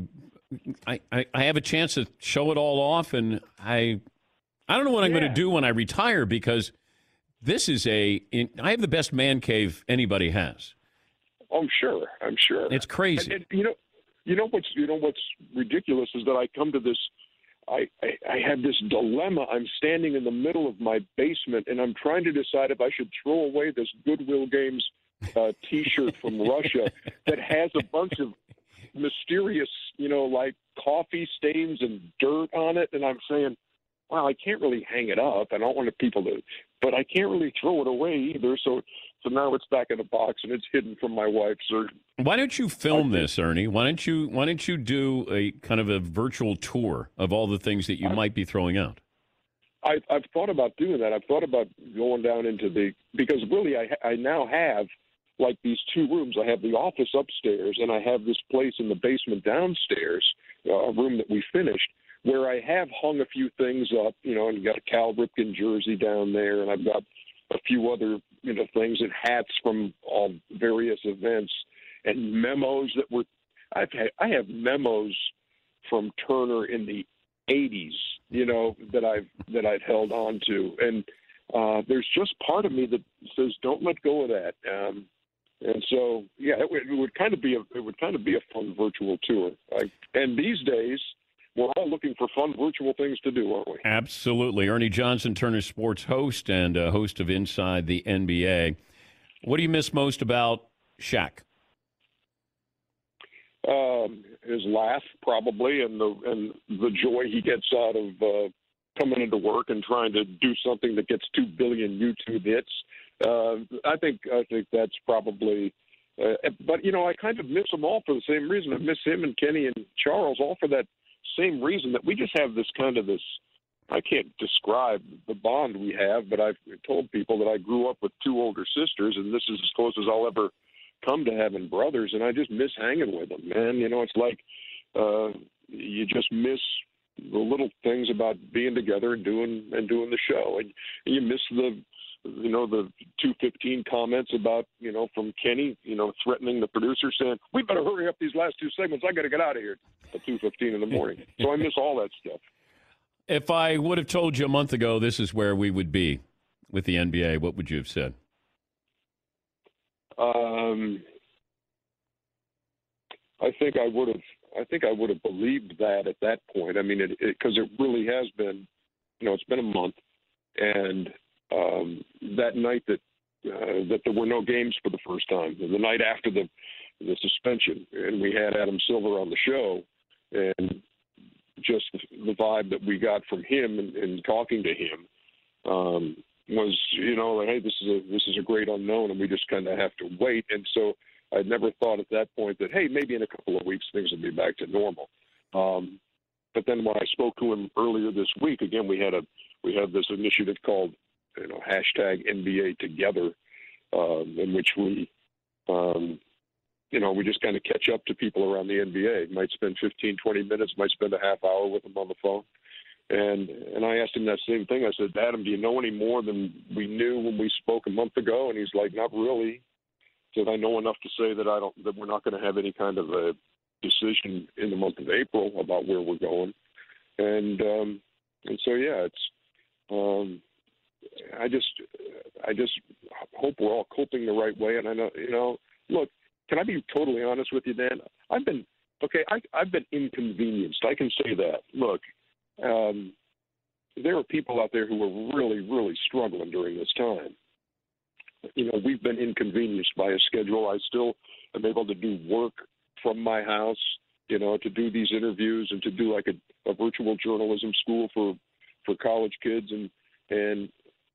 have a chance to show it all off. And I don't know what I'm going to do when I retire, because this is I have the best man cave anybody has. I'm sure. It's crazy. And You know what's ridiculous is that I come to this. I have this dilemma. I'm standing in the middle of my basement, and I'm trying to decide if I should throw away this Goodwill Games T-shirt from Russia that has a bunch of mysterious, like coffee stains and dirt on it. And I'm saying, well, I can't really hang it up. I don't want people to, but I can't really throw it away either. So now it's back in a box and it's hidden from my wife. So why don't you film this, Ernie? Why don't you do a kind of a virtual tour of all the things that you might be throwing out? I've thought about doing that. I've thought about going down into because really I now have like these two rooms. I have the office upstairs and I have this place in the basement downstairs, a room that we finished, where I have hung a few things up, and you got a Cal Ripken jersey down there, and I've got a few other, things and hats from all various events and memos that were. I have memos from Turner in the 80s, that I've held on to, and there's just part of me that says don't let go of that. And so, it would kind of be a fun virtual tour. And these days, we're all looking for fun virtual things to do, aren't we? Absolutely. Ernie Johnson, Turner Sports host and host of Inside the NBA. What do you miss most about Shaq? His laugh, probably, and the joy he gets out of coming into work and trying to do something that gets 2 billion YouTube hits. I think that's probably. But I kind of miss them all for the same reason. I miss him and Kenny and Charles all for that same reason, that we just have this I can't describe the bond we have, but I've told people that I grew up with 2 older sisters, and this is as close as I'll ever come to having brothers, and I just miss hanging with them, man. It's like you just miss the little things about being together and doing the show, and you miss the 2:15 comments about, from Kenny, threatening the producer, saying, we better hurry up these last 2 segments. I got to get out of here at 2:15 in the morning. So I miss all that stuff. If I would have told you a month ago this is where we would be with the NBA, what would you have said? I think I would have believed that at that point. I mean, because it really has been, it's been a month, and that night that there were no games for the first time, the night after the suspension, and we had Adam Silver on the show, and just the vibe that we got from him and talking to him, was, like, hey, this is a great unknown, and we just kind of have to wait. And so I never thought at that point that, hey, maybe in a couple of weeks things will be back to normal. But then when I spoke to him earlier this week, again, we have this initiative called, hashtag NBA Together, in which we just kind of catch up to people around the NBA. Might spend 15, 20 minutes, might spend a half hour with them on the phone. And I asked him that same thing. I said, Adam, do you know any more than we knew when we spoke a month ago? And he's like, not really. He said, I know enough to say that we're not going to have any kind of a decision in the month of April about where we're going. And so, yeah, it's, I just hope we're all coping the right way. And I know, look, can I be totally honest with you, Dan? I've been inconvenienced. I can say that. Look, there are people out there who are really, really struggling during this time. We've been inconvenienced by a schedule. I still am able to do work from my house, to do these interviews and to do like a virtual journalism school for college kids. And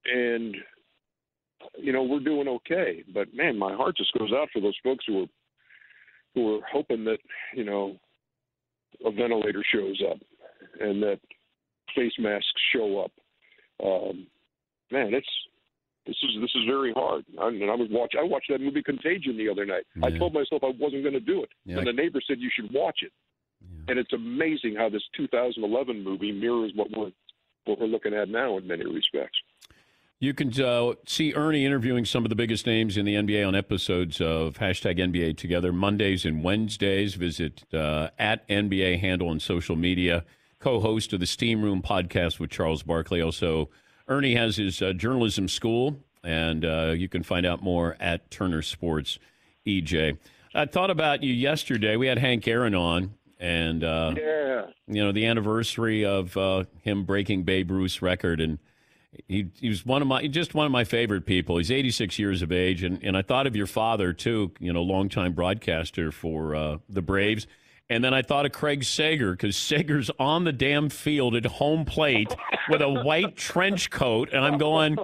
we're doing okay. But, man, my heart just goes out for those folks who are hoping that, a ventilator shows up and that face masks show up. Man, this is very hard. I watched that movie Contagion the other night. Yeah. I told myself I wasn't going to do it, and the neighbor said you should watch it. Yeah. And it's amazing how this 2011 movie mirrors what we're looking at now in many respects. You can see Ernie interviewing some of the biggest names in the NBA on episodes of hashtag NBA Together Mondays and Wednesdays. Visit at NBA handle on social media. Co-host of the Steam Room podcast with Charles Barkley. Also, Ernie has his journalism school, and you can find out more at Turner Sports, EJ. I thought about you yesterday. We had Hank Aaron on, and the anniversary of him breaking Babe Ruth's record, and he was one of my favorite people. He's 86 years of age, and I thought of your father too. Longtime broadcaster for the Braves. And then I thought of Craig Sager, because Sager's on the damn field at home plate with a white trench coat. And I'm going,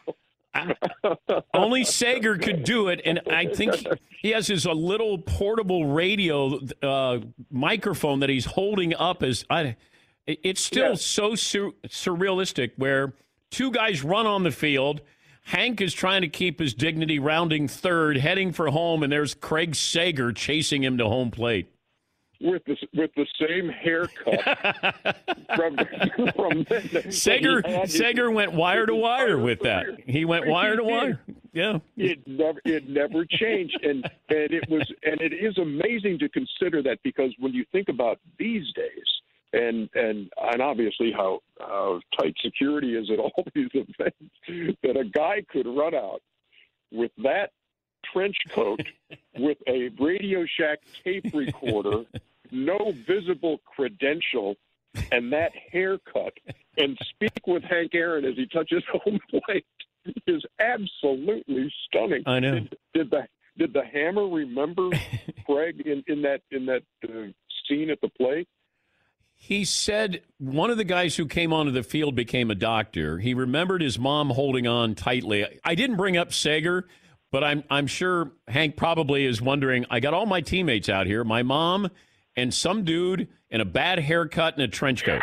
only Sager could do it. And I think he has a little portable radio microphone that he's holding up. It's still so surrealistic, where two guys run on the field. Hank is trying to keep his dignity, rounding third, heading for home. And there's Craig Sager chasing him to home plate. With the same haircut from Sager went wire to wire with that. He went wire to wire. Yeah. It never changed, and it is amazing to consider that, because when you think about these days and obviously how tight security is at all these events, that a guy could run out with that trench coat with a Radio Shack tape recorder, no visible credential, and that haircut, and speak with Hank Aaron as he touches home plate is absolutely stunning. I know. Did the Hammer remember Craig in that scene at the plate? He said one of the guys who came onto the field became a doctor. He remembered his mom holding on tightly. I didn't bring up Sager, but I'm sure Hank probably is wondering, I got all my teammates out here, my mom and some dude in a bad haircut and a trench coat.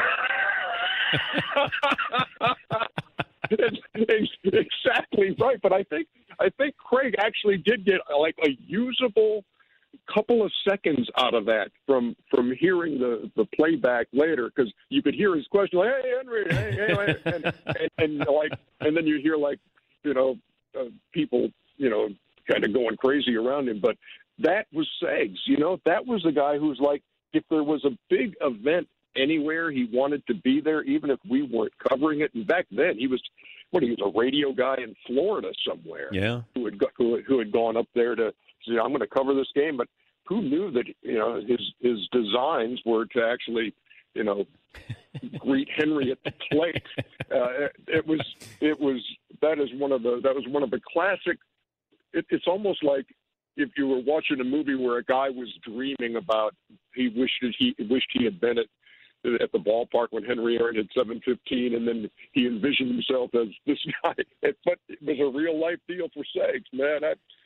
Exactly right. But I think Craig actually did get like a usable couple of seconds out of that from hearing the playback later, because you could hear his question like, "Hey Henry, hey," and then you hear people kind of going crazy around him. But that was Sags. That was the guy who's like, if there was a big event anywhere, he wanted to be there, even if we weren't covering it. And back then, he was a radio guy in Florida somewhere. Yeah, who had gone up there to say, I'm going to cover this game. But who knew that his designs were to actually greet Henry at the plate? That was one of the classic. It's almost like if you were watching a movie where a guy was dreaming about he wished he had been at at the ballpark when Henry Aaron hit 715, and then he envisioned himself as this guy. But it was a real life deal for Segs, man.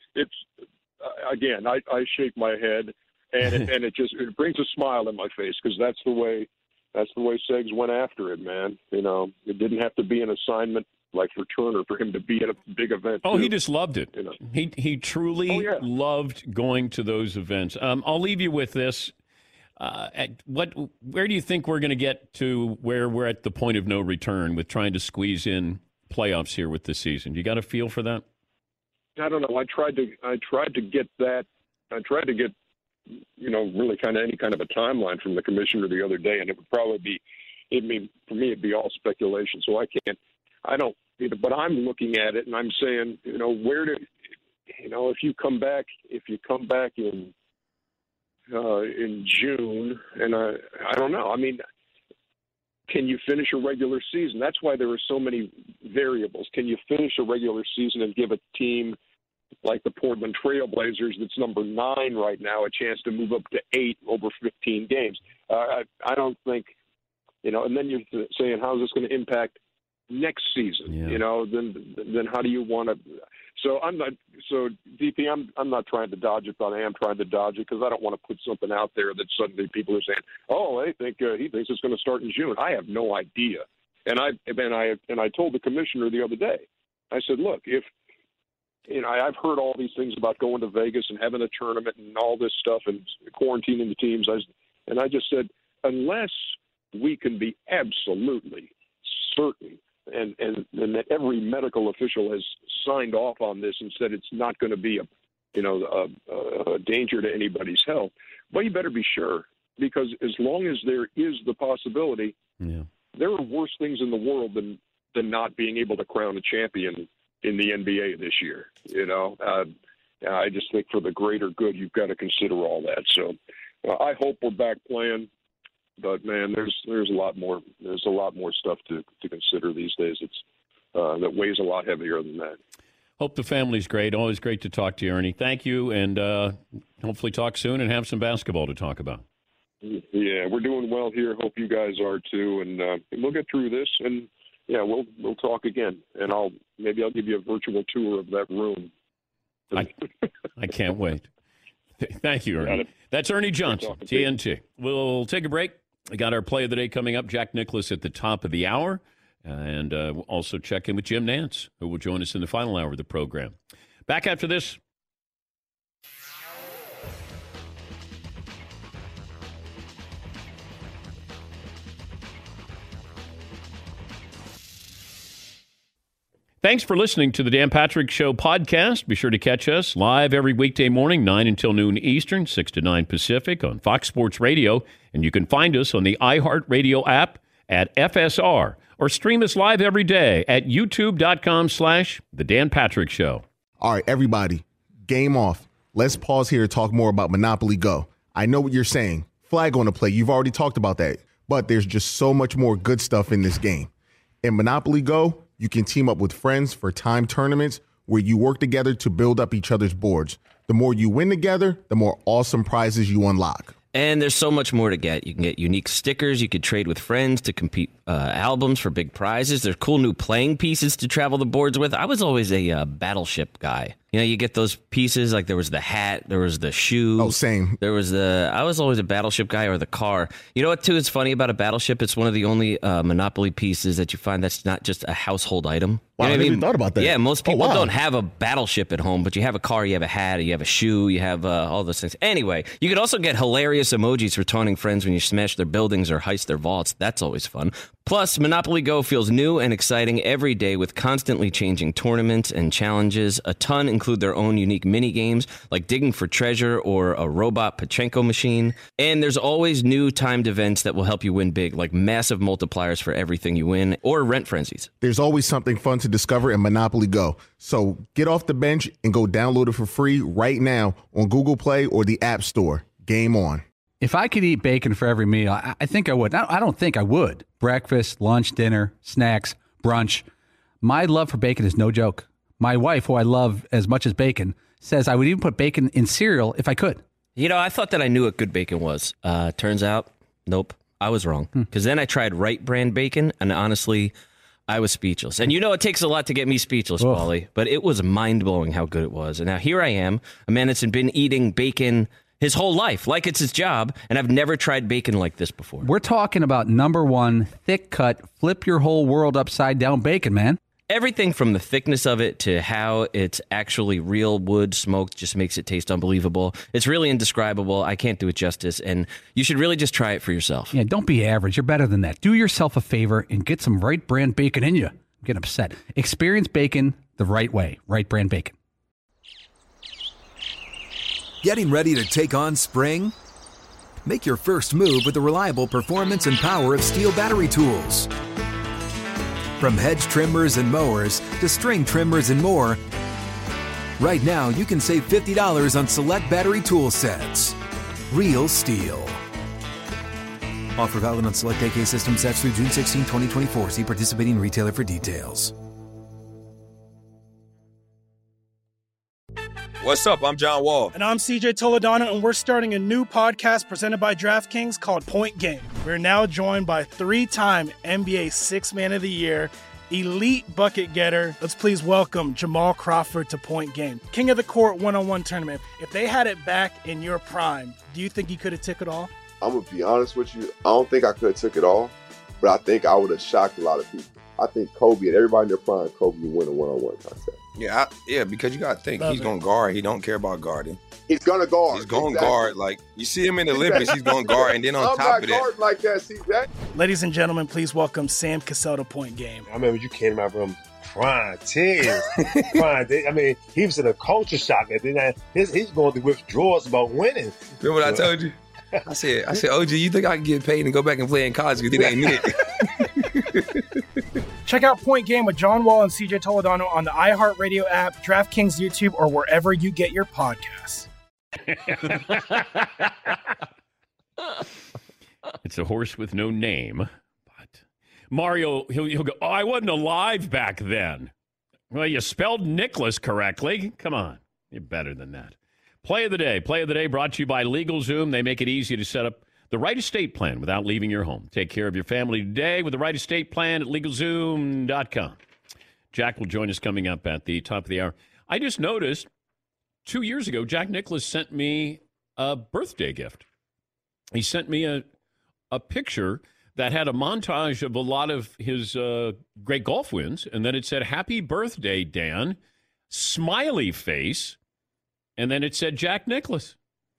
I shake my head, and it brings a smile in my face because that's the way Segs went after it, man. You know, it didn't have to be an assignment like for Turner for him to be at a big event. Oh, too. he just loved it. You know? He truly loved going to those events. I'll leave you with this. Where do you think we're going to get to where we're at the point of no return with trying to squeeze in playoffs here with this season? You got a feel for that? I don't know. I tried to get that. I tried to get, really kind of any kind of a timeline from the commissioner the other day, and it would probably be, for me, it'd be all speculation. So but I'm looking at it and I'm saying, if you come back in June, and I don't know. I mean, can you finish a regular season? That's why there are so many variables. Can you finish a regular season and give a team like the Portland Trail Blazers, that's number 9 right now, a chance to move up to 8 over 15 games? I don't think, and then you're saying, how is this going to impact next season? Yeah. Then how do you want to? So DP, I'm not trying to dodge it, but I am trying to dodge it because I don't want to put something out there that suddenly people are saying, oh, they think he thinks it's going to start in June. I have no idea. And I told the commissioner the other day, I said, look, if I've heard all these things about going to Vegas and having a tournament and all this stuff and quarantining the teams, and I just said, unless we can be absolutely certain and that every medical official has signed off on this and said it's not going to be a danger to anybody's health, well, you better be sure, because as long as there is the possibility, there are worse things in the world than not being able to crown a champion in the NBA this year. I just think for the greater good, you've got to consider all that. So I hope we're back playing. But man, there's a lot more. There's a lot more stuff to consider these days. It's that weighs a lot heavier than that. Hope the family's great. Always great to talk to you, Ernie. Thank you, and hopefully talk soon and have some basketball to talk about. Yeah, we're doing well here. Hope you guys are too, and we'll get through this. And yeah, we'll talk again, and maybe I'll give you a virtual tour of that room. I can't wait. Thank you, Ernie. That's Ernie Johnson, TNT. We'll take a break. We got our play of the day coming up. Jack Nicklaus at the top of the hour. And we'll also check in with Jim Nantz, who will join us in the final hour of the program. Back after this. Thanks for listening to the Dan Patrick Show podcast. Be sure to catch us live every weekday morning, 9 until noon Eastern, 6 to 9 Pacific on Fox Sports Radio. And you can find us on the iHeartRadio app at FSR or stream us live every day at youtube.com/The Dan Patrick Show. All right, everybody, game off. Let's pause here to talk more about Monopoly Go. I know what you're saying. Flag on the play. You've already talked about that. But there's just so much more good stuff in this game. In Monopoly Go, you can team up with friends for timed tournaments where you work together to build up each other's boards. The more you win together, the more awesome prizes you unlock. And there's so much more to get. You can get unique stickers. You could trade with friends to compete albums for big prizes. There's cool new playing pieces to travel the boards with. I was always a battleship guy. You get those pieces, like there was the hat, there was the shoe. Oh, same. I was always a battleship guy, or the car. You know what, too, is funny about a battleship? It's one of the only Monopoly pieces that you find that's not just a household item. Wow, I never even thought about that. Yeah, most people don't have a battleship at home, but you have a car, you have a hat, you have a shoe, you have all those things. Anyway, you could also get hilarious emojis for taunting friends when you smash their buildings or heist their vaults. That's always fun. Plus, Monopoly Go feels new and exciting every day with constantly changing tournaments and challenges. A ton include their own unique mini games like digging for treasure or a robot Pachinko machine. And there's always new timed events that will help you win big, like massive multipliers for everything you win or rent frenzies. There's always something fun to discover in Monopoly Go. So get off the bench and go download it for free right now on Google Play or the App Store. Game on. If I could eat bacon for every meal, I think I would. I don't think I would. Breakfast, lunch, dinner, snacks, brunch. My love for bacon is no joke. My wife, who I love as much as bacon, says I would even put bacon in cereal if I could. I thought that I knew what good bacon was. Turns out, nope. I was wrong. Because then I tried Wright brand bacon, and honestly, I was speechless. And it takes a lot to get me speechless, Paulie, but it was mind-blowing how good it was. And now here I am, a man that's been eating bacon his whole life, like it's his job, and I've never tried bacon like this before. We're talking about number one, thick-cut, flip your whole world upside-down bacon, man. Everything from the thickness of it to how it's actually real wood smoked just makes it taste unbelievable. It's really indescribable. I can't do it justice, and you should really just try it for yourself. Yeah, don't be average. You're better than that. Do yourself a favor and get some Wright brand bacon in you. I'm getting upset. Experience bacon the right way. Wright brand bacon. Getting ready to take on spring? Make your first move with the reliable performance and power of Steel battery tools. From hedge trimmers and mowers to string trimmers and more, right now you can save $50 on select battery tool sets. Real Steel. Offer valid on select AK system sets through June 16, 2024. See participating retailer for details. What's up? I'm John Wall. And I'm CJ Toledano, and we're starting a new podcast presented by DraftKings called Point Game. We're now joined by three-time NBA Sixth Man of the Year, elite bucket getter. Let's please welcome Jamal Crawford to Point Game. King of the Court one-on-one tournament. If they had it back in your prime, do you think you could have took it all? I'm going to be honest with you. I don't think I could have took it all, but I think I would have shocked a lot of people. I think Kobe and everybody in their prime, Kobe would win a one-on-one contest. Yeah, because you got to think, he's going to guard. He don't care about guarding. He's going to guard. He's going to guard. Like, you see him in the Olympics, he's going to guard. And then on top of that. I'm not guarding like that, CJ. Ladies and gentlemen, please welcome Sam Cassell to Point Game. I remember you came out from prime 10. I mean, he was in a culture shock. And then he's going through withdrawals about winning. Remember what I told you? I said, OG, you think I can get paid and go back and play in college because it ain't it? Check out Point Game with John Wall and CJ Toledano on the iHeartRadio app, DraftKings YouTube, or wherever you get your podcasts. It's a horse with no name. But Mario, he'll go, I wasn't alive back then. Well, you spelled Nicholas correctly. Come on. You're better than that. Play of the day. Play of the day brought to you by LegalZoom. They make it easy to set up the right estate plan without leaving your home. Take care of your family today with the right estate plan at LegalZoom.com. Jack will join us coming up at the top of the hour. I just noticed 2 years ago, Jack Nicklaus sent me a birthday gift. He sent me a picture that had a montage of a lot of his great golf wins, and then it said, Happy birthday, Dan, smiley face, and then it said Jack Nicklaus.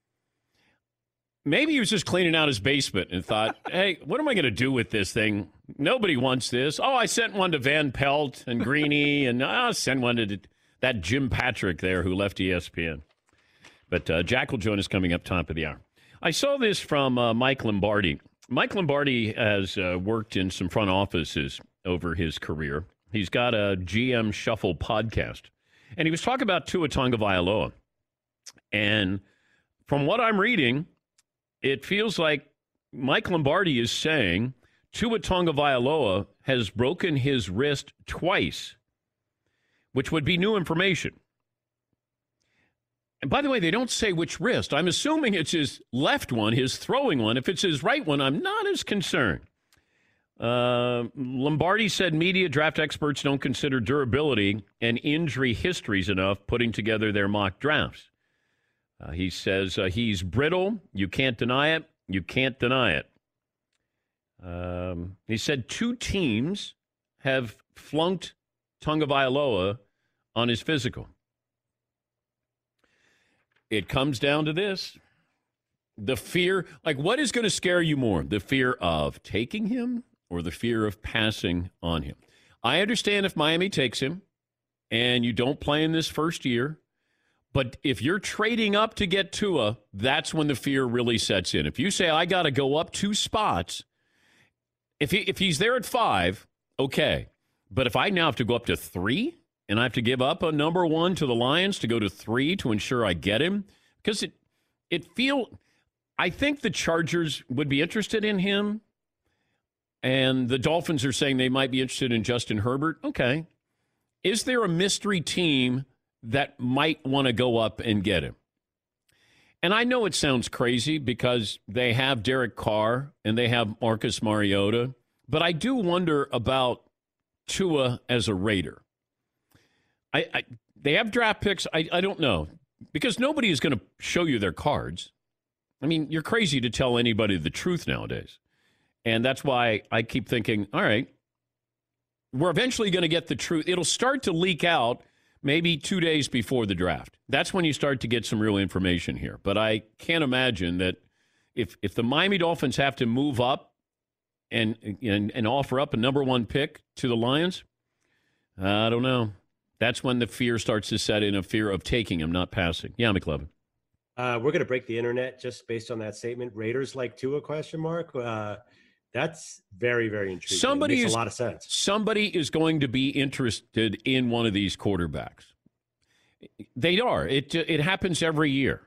Maybe he was just cleaning out his basement and thought, hey, what am I going to do with this thing? Nobody wants this. Oh, I sent one to Van Pelt and Greeny, and I'll send one to that Jim Patrick there who left ESPN. But Jack will join us coming up top of the hour. I saw this from Mike Lombardi. Mike Lombardi has worked in some front offices over his career. He's got a GM Shuffle podcast. And he was talking about Tua Tagovailoa. And from what I'm reading, it feels like Mike Lombardi is saying Tua Tagovailoa has broken his wrist twice, which would be new information. And by the way, they don't say which wrist. I'm assuming it's his left one, his throwing one. If it's his right one, I'm not as concerned. Lombardi said media draft experts don't consider durability and injury histories enough putting together their mock drafts. He says he's brittle. You can't deny it. You can't deny it. He said 2 teams have flunked Tagovailoa on his physical. It comes down to this. The fear, like what is going to scare you more? The fear of taking him or the fear of passing on him? I understand if Miami takes him and you don't play in this first year. But if you're trading up to get Tua, that's when the fear really sets in. If you say, I got to go up 2 spots, if he's there at 5, okay. But if I now have to go up to 3 and I have to give up a number 1 to the Lions to go to 3 to ensure I get him, because I think the Chargers would be interested in him, and the Dolphins are saying they might be interested in Justin Herbert. Okay. Is there a mystery team that might want to go up and get him? And I know it sounds crazy because they have Derek Carr and they have Marcus Mariota, but I do wonder about Tua as a Raider. They have draft picks. I don't know, because nobody is going to show you their cards. I mean, you're crazy to tell anybody the truth nowadays. And that's why I keep thinking, all right, we're eventually going to get the truth. It'll start to leak out maybe 2 days before the draft. That's when you start to get some real information here. But I can't imagine that if the Miami Dolphins have to move up and offer up a number one pick to the Lions, I don't know. That's when the fear starts to set in, a fear of taking him, not passing. Yeah, McLevin. We're going to break the internet just based on that statement. Raiders like Tua, ? That's very, very intriguing. Makes a lot of sense. Somebody is going to be interested in one of these quarterbacks. They are. It happens every year.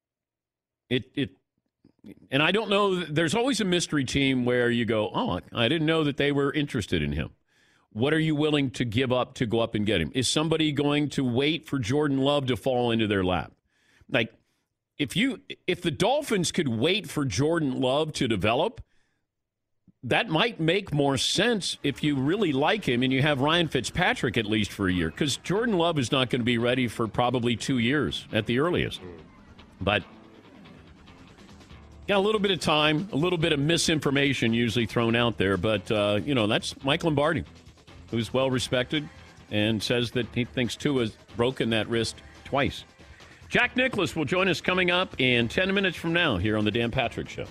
And I don't know. There's always a mystery team where you go, oh, I didn't know that they were interested in him. What are you willing to give up to go up and get him? Is somebody going to wait for Jordan Love to fall into their lap? Like, if the Dolphins could wait for Jordan Love to develop, that might make more sense if you really like him and you have Ryan Fitzpatrick at least for a year, because Jordan Love is not going to be ready for probably 2 years at the earliest. But got a little bit of time, a little bit of misinformation usually thrown out there. But, that's Mike Lombardi, who's well-respected and says that he thinks Tua has broken that wrist twice. Jack Nicklaus will join us coming up in 10 minutes from now here on the Dan Patrick Show.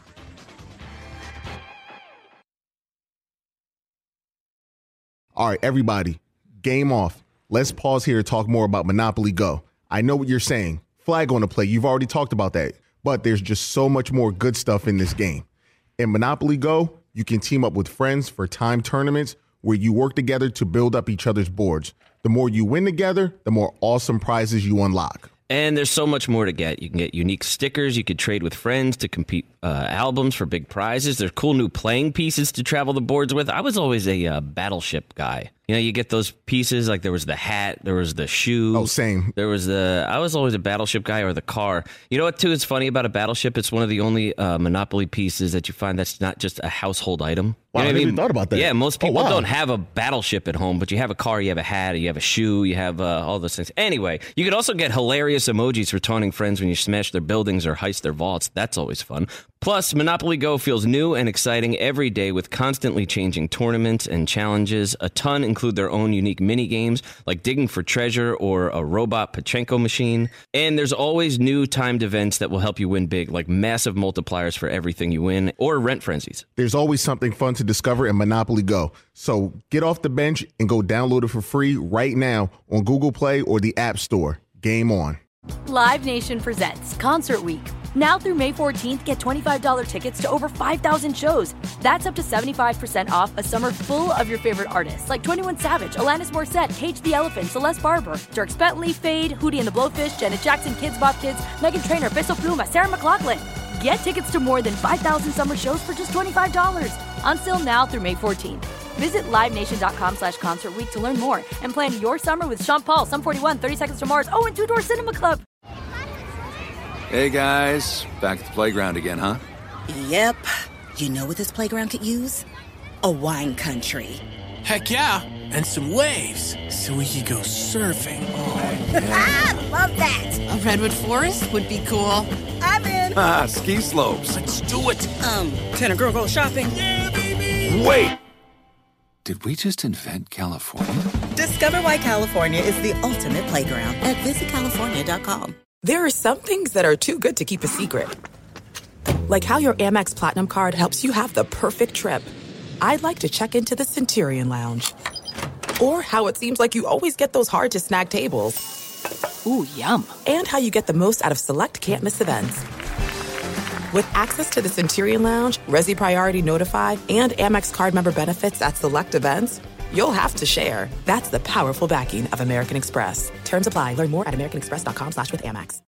All right, everybody, game off. Let's pause here to talk more about Monopoly Go. I know what you're saying. Flag on the play. You've already talked about that. But there's just so much more good stuff in this game. In Monopoly Go, you can team up with friends for timed tournaments where you work together to build up each other's boards. The more you win together, the more awesome prizes you unlock. And there's so much more to get. You can get unique stickers. You could trade with friends to compete albums for big prizes. There's cool new playing pieces to travel the boards with. I was always a Battleship guy. You get those pieces, like there was the hat, there was the shoe. Oh, same. I was always a Battleship guy, or the car. You know what, too, is funny about a Battleship? It's one of the only Monopoly pieces that you find that's not just a household item. Wow, I never even thought about that. Yeah, most people don't have a Battleship at home, but you have a car, you have a hat, you have a shoe, you have all those things. Anyway, you could also get hilarious emojis for taunting friends when you smash their buildings or heist their vaults. That's always fun. Plus, Monopoly Go feels new and exciting every day with constantly changing tournaments and challenges. A ton include their own unique mini games, like digging for treasure or a robot Pachinko machine. And there's always new timed events that will help you win big, like massive multipliers for everything you win, or rent frenzies. There's always something fun to discover in Monopoly Go. So get off the bench and go download it for free right now on Google Play or the App Store. Game on. Live Nation presents Concert Week. Now through May 14th, get $25 tickets to over 5,000 shows. That's up to 75% off a summer full of your favorite artists like 21 Savage, Alanis Morissette, Cage the Elephant, Celeste Barber, Dierks Bentley, Fade, Hootie and the Blowfish, Janet Jackson, Kids Bop Kids, Meghan Trainor, Peso Pluma, Sarah McLachlan. Get tickets to more than 5,000 summer shows for just $25. Until now through May 14th. Visit LiveNation.com/Concert Week to learn more and plan your summer with Sean Paul, Sum 41, 30 Seconds to Mars, and Two Door Cinema Club. Hey guys, back at the playground again, huh? Yep. You know what this playground could use? A wine country. Heck yeah, and some waves so we could go surfing. Oh, yeah. Love that. A redwood forest would be cool. I'm in. Ski slopes. Let's do it. Can a girl go shopping? Yeah, baby. Wait. Did we just invent California? Discover why California is the ultimate playground at visitcalifornia.com. There are some things that are too good to keep a secret. Like how your Amex Platinum card helps you have the perfect trip. I'd like to check into the Centurion Lounge. Or how it seems like you always get those hard-to-snag tables. Ooh, yum. And how you get the most out of select can't-miss events. With access to the Centurion Lounge, Resi Priority Notify, and Amex card member benefits at select events, you'll have to share. That's the powerful backing of American Express. Terms apply. Learn more at americanexpress.com/withAmex.